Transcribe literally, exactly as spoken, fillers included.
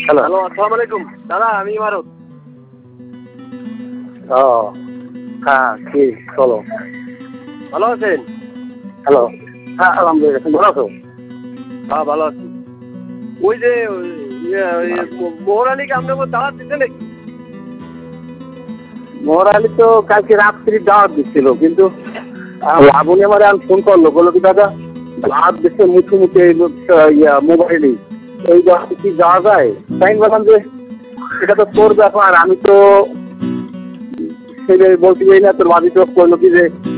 Hello hello, আসসালামু আলাইকুম দাদা, আমি ইমারত। ও হ্যাঁ কি চলো ভালো আছেন? হ্যালো হ্যাঁ আলহামদুলিল্লাহ, তুমি ভালো আছো? হ্যাঁ ভালো আছি। ওই যে ইয়ে, ইয়ে, মোহর আলীকে আপনাকে দাওয়াত দিতে নাকি? মোহর আলী তো কালকে রাত্রি দাওয়াত দিচ্ছিল, কিন্তু লাবণী আমার এখন ফোন করলো, বললো কি দাদা দাওয়াত দিচ্ছে মুখে মুখে ইয়া মোবাইলেই, এই দাওয়াতে কি যাওয়া যায়? তাই আমি বললাম যে এটা তো তোর ব্যাপার, আমি তো সেটাই বলতে চাই না। তোর বাড়ি তো করলো কি যে